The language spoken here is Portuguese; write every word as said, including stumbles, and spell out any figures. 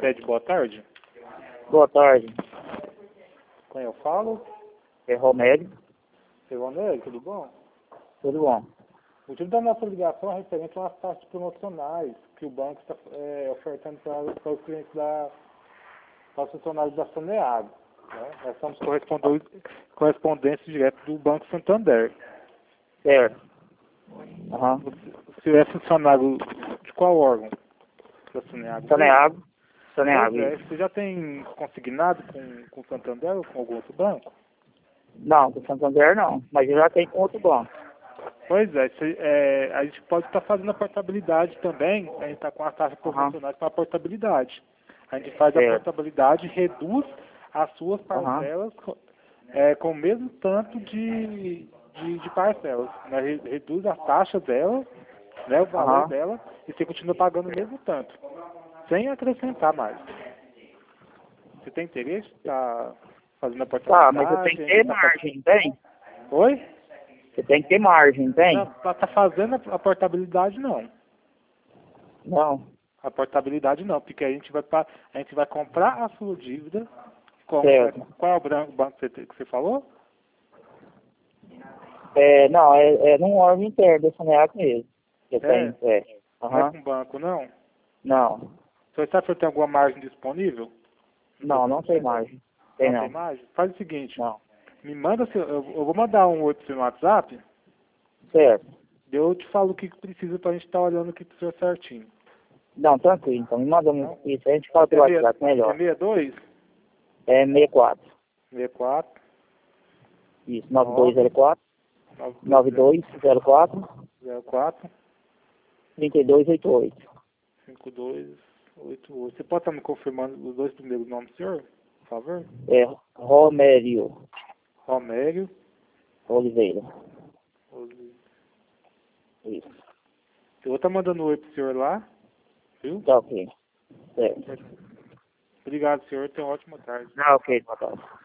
Pede boa tarde. Boa tarde. Quem eu falo? É Romério. Seu Romério, tudo bom? Tudo bom? O motivo da nossa ligação é referente às taxas promocionais que o banco está é, ofertando para, para os clientes da para os funcionários da Saneago. Né? Nós somos correspondentes, correspondentes direto do Banco Santander. Certo. Aham. O senhor é funcionário de qual órgão da Saneago? Saneago. Pois Saneago. é, você já tem consignado com, com o Santander ou com algum outro banco? Não, do Santander não. Mas eu já tenho com outro banco. Pois é, se- é, a gente pode estar fazendo a portabilidade também, a gente está com a taxa promocional para a portabilidade. A gente faz a Certo. portabilidade, reduz as suas Aham. parcelas co- é, com o mesmo tanto de, de, de parcelas. Né? Re- Reduz a taxa dela, né, o valor Aham. dela, e você continua pagando o mesmo tanto, sem acrescentar mais. Você tem interesse em estar fazendo a Tá, mas eu portabilidade? tenho que A ter gente tá faz- margem, tem? Oi? Você tem que ter margem, tem? Não, para estar fazendo a a portabilidade não. Não. A portabilidade não, porque a gente vai, pa- a gente vai comprar a sua dívida. Com, Certo. qual é o bran- banco que você, te- que você falou? É, não, é, é num órgão interno do Saneago mesmo. Eu É, tenho, é. não é Aham. com banco, não? Não. Você sabe se tem alguma margem disponível? Não, não tem margem. Tem Não tem não. margem? Faz o seguinte, Não. me manda, seu, eu, eu vou mandar um oi pro seu no WhatsApp, Certo. daí eu te falo o que que precisa pra gente estar olhando aqui pro seu certinho. Não, tranquilo. Então me manda Não? isso. A gente fala É, pelo meia, WhatsApp é melhor. sessenta e dois, É sessenta e quatro. sessenta e quatro, Isso, nove dois zero quatro, nove nove dois dois zero quatro, zero quatro, três dois oito oito. cinco dois oito oito. Você pode estar me confirmando os dois primeiros nomes do senhor, por favor? É Romério Romério. Oliveira. Oli- Isso. Eu vou estar mandando um oi pro senhor lá, viu? Tá ok. Certo. Obrigado, senhor. Tenha uma ótima tarde. Tá ok, boa tarde.